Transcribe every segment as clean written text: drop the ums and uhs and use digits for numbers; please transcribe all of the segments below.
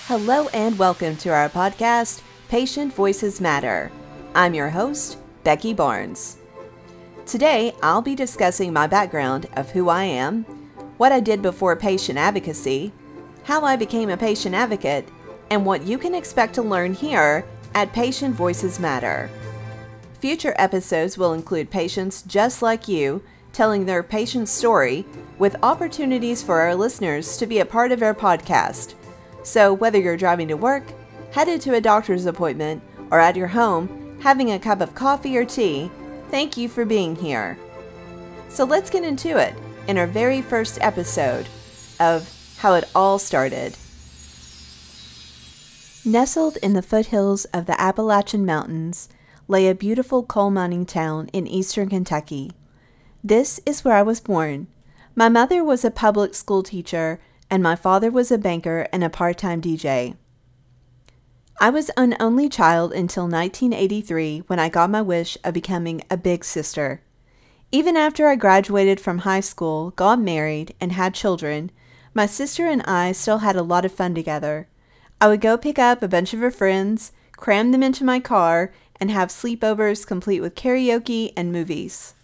Hello and welcome to our podcast, Patient Voices Matter. I'm your host, Becky Barnes. Today, I'll be discussing my background of who I am, what I did before patient advocacy, how I became a patient advocate, and what you can expect to learn here at Patient Voices Matter. Future episodes will include patients just like you telling their patient story with opportunities for our listeners to be a part of our podcast. So whether you're driving to work, headed to a doctor's appointment, or at your home having a cup of coffee or tea, thank you for being here. So let's get into it in our very first episode of how it all started. Nestled in the foothills of the Appalachian Mountains lay a beautiful coal mining town in eastern Kentucky. This is where I was born. My mother was a public school teacher, and my father was a banker and a part-time DJ. I was an only child until 1983 when I got my wish of becoming a big sister. Even after I graduated from high school, got married, and had children, my sister and I still had a lot of fun together. I would go pick up a bunch of her friends, cram them into my car, and have sleepovers complete with karaoke and movies.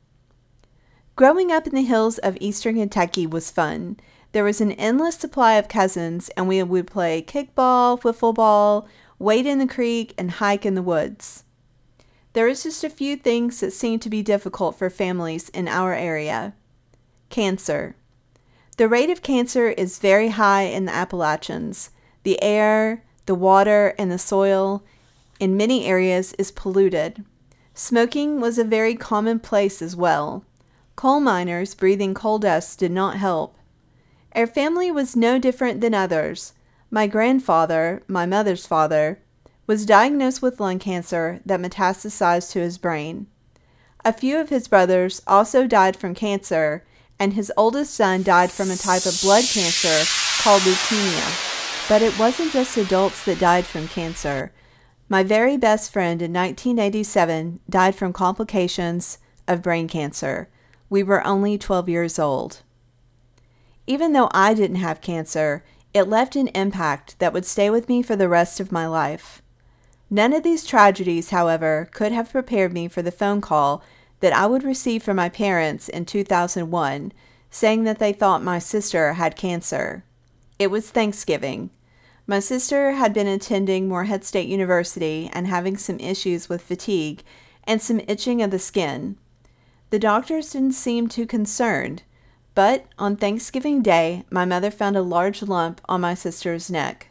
Growing up in the hills of eastern Kentucky was fun. There was an endless supply of cousins, and we would play kickball, wiffle ball, wade in the creek, and hike in the woods. There was just a few things that seemed to be difficult for families in our area. Cancer. The rate of cancer is very high in the Appalachians. The air, the water, and the soil in many areas is polluted. Smoking was a very commonplace as well. Coal miners breathing coal dust did not help. Our family was no different than others. My grandfather, my mother's father, was diagnosed with lung cancer that metastasized to his brain. A few of his brothers also died from cancer, and his oldest son died from a type of blood cancer called leukemia. But it wasn't just adults that died from cancer. My very best friend in 1987 died from complications of brain cancer. We were only 12 years old. Even though I didn't have cancer, it left an impact that would stay with me for the rest of my life. None of these tragedies, however, could have prepared me for the phone call that I would receive from my parents in 2001, saying that they thought my sister had cancer. It was Thanksgiving. My sister had been attending Morehead State University and having some issues with fatigue and some itching of the skin. The doctors didn't seem too concerned. But on Thanksgiving Day, my mother found a large lump on my sister's neck.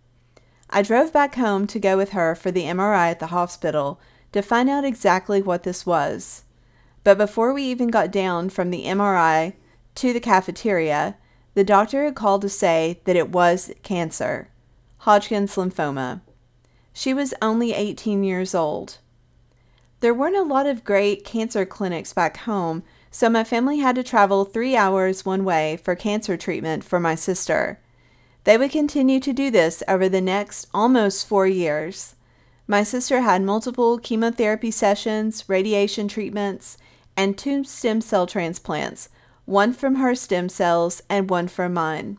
I drove back home to go with her for the MRI at the hospital to find out exactly what this was. But before we even got down from the MRI to the cafeteria, the doctor had called to say that it was cancer, Hodgkin's lymphoma. She was only 18 years old. There weren't a lot of great cancer clinics back home, so my family had to travel 3 hours one way for cancer treatment for my sister. They would continue to do this over the next almost 4 years. My sister had multiple chemotherapy sessions, radiation treatments, and 2 stem cell transplants, one from her stem cells and one from mine.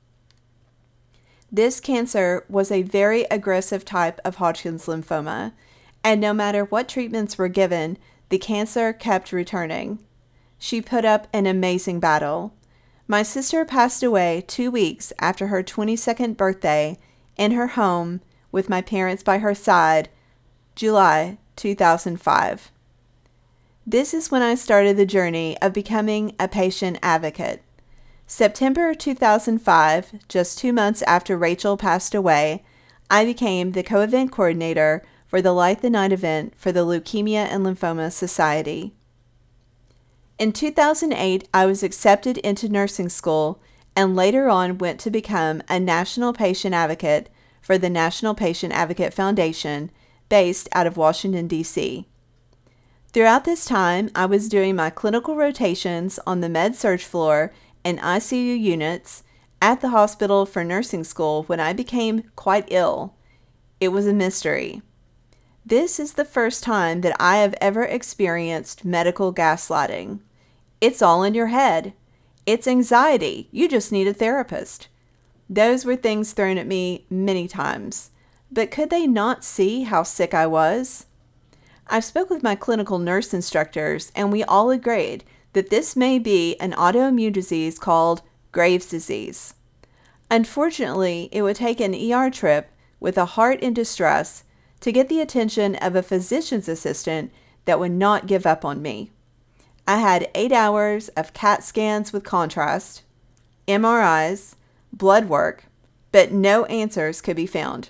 This cancer was a very aggressive type of Hodgkin's lymphoma, and no matter what treatments were given, the cancer kept returning. She put up an amazing battle. My sister passed away 2 weeks after her 22nd birthday in her home with my parents by her side, July 2005. This is when I started the journey of becoming a patient advocate. September 2005, just 2 months after Rachel passed away, I became the co-event coordinator for the Light the Night event for the Leukemia and Lymphoma Society. In 2008, I was accepted into nursing school and later on went to become a national patient advocate for the National Patient Advocate Foundation based out of Washington, D.C. Throughout this time, I was doing my clinical rotations on the med-surg floor and ICU units at the hospital for nursing school when I became quite ill. It was a mystery. This is the first time that I have ever experienced medical gaslighting. It's all in your head. It's anxiety. You just need a therapist. Those were things thrown at me many times. But could they not see how sick I was? I spoke with my clinical nurse instructors, and we all agreed that this may be an autoimmune disease called Graves' disease. Unfortunately, it would take an ER trip with a heart in distress to get the attention of a physician's assistant that would not give up on me. I had 8 hours of CAT scans with contrast, MRIs, blood work, but no answers could be found.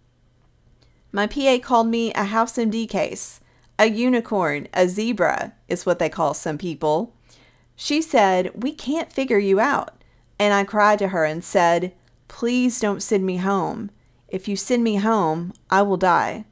My PA called me a House MD case. A unicorn, a zebra, is what they call some people. She said, "We can't figure you out." And I cried to her and said, "Please don't send me home. If you send me home, I will die."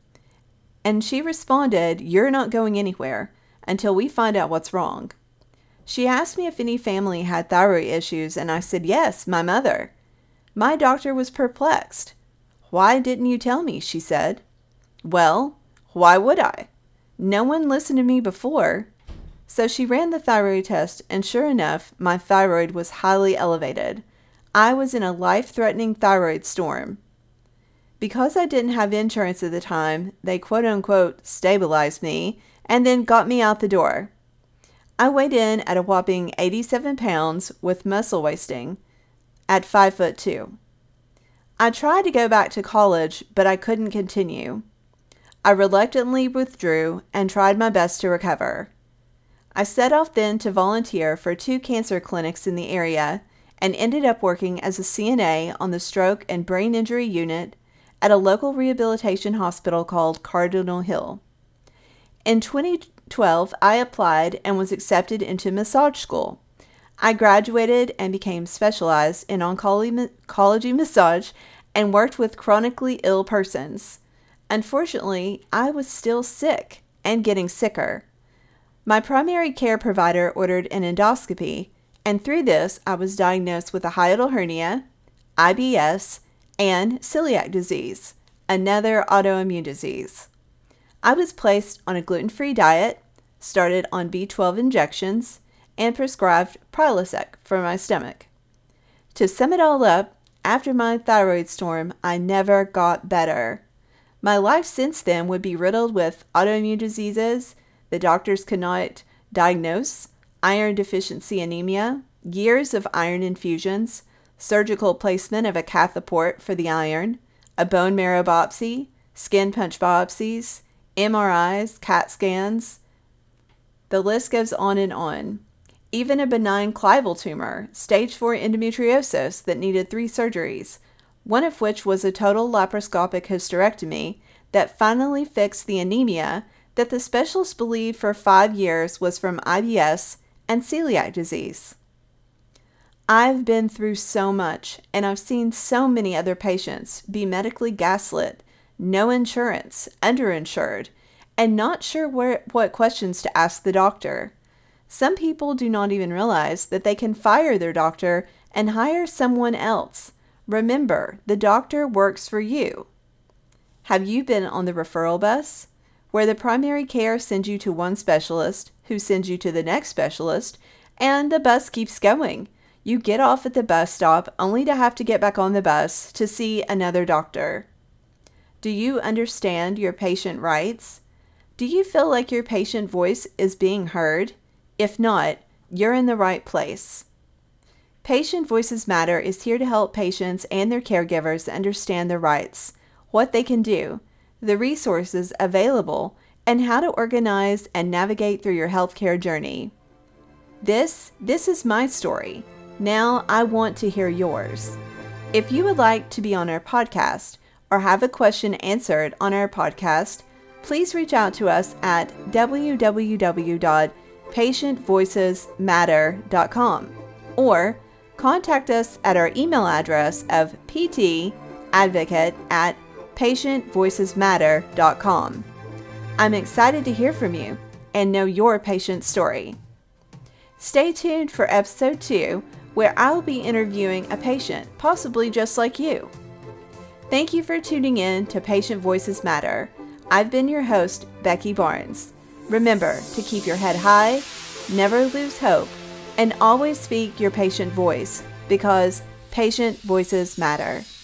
And she responded, "You're not going anywhere until we find out what's wrong." She asked me if any family had thyroid issues, and I said, "Yes, my mother." My doctor was perplexed. "Why didn't you tell me?" she said. "Well, why would I? No one listened to me before." So she ran the thyroid test, and sure enough, my thyroid was highly elevated. I was in a life-threatening thyroid storm. Because I didn't have insurance at the time, they quote-unquote stabilized me and then got me out the door. I weighed in at a whopping 87 pounds with muscle wasting at 5'2". I tried to go back to college, but I couldn't continue. I reluctantly withdrew and tried my best to recover. I set off then to volunteer for 2 cancer clinics in the area and ended up working as a CNA on the stroke and brain injury unit at a local rehabilitation hospital called Cardinal Hill. In 2012, I applied and was accepted into massage school. I graduated and became specialized in oncology massage and worked with chronically ill persons. Unfortunately, I was still sick and getting sicker. My primary care provider ordered an endoscopy, and through this, I was diagnosed with a hiatal hernia, IBS, and celiac disease, another autoimmune disease. I was placed on a gluten-free diet, started on B12 injections, and prescribed Prilosec for my stomach. To sum it all up, after my thyroid storm, I never got better. My life since then would be riddled with autoimmune diseases the doctors could not diagnose, iron deficiency anemia, years of iron infusions, surgical placement of a catheport for the iron, a bone marrow biopsy, skin punch biopsies, MRIs, CAT scans. The list goes on and on. Even a benign clival tumor, stage 4 endometriosis that needed 3 surgeries, one of which was a total laparoscopic hysterectomy that finally fixed the anemia that the specialists believed for 5 years was from IBS and celiac disease. I've been through so much, and I've seen so many other patients be medically gaslit, no insurance, underinsured, and not sure what questions to ask the doctor. Some people do not even realize that they can fire their doctor and hire someone else. Remember, the doctor works for you. Have you been on the referral bus, where the primary care sends you to one specialist, who sends you to the next specialist, and the bus keeps going? You get off at the bus stop only to have to get back on the bus to see another doctor. Do you understand your patient rights? Do you feel like your patient voice is being heard? If not, you're in the right place. Patient Voices Matter is here to help patients and their caregivers understand their rights, what they can do, the resources available, and how to organize and navigate through your healthcare journey. This is my story. Now I want to hear yours. If you would like to be on our podcast or have a question answered on our podcast, please reach out to us at www.patientvoicesmatter.com or contact us at our email address of ptadvocate@patientvoicesmatter.com. I'm excited to hear from you and know your patient story. Stay tuned for episode 2, where I'll be interviewing a patient, possibly just like you. Thank you for tuning in to Patient Voices Matter. I've been your host, Becky Barnes. Remember to keep your head high, never lose hope, and always speak your patient voice, because Patient Voices Matter.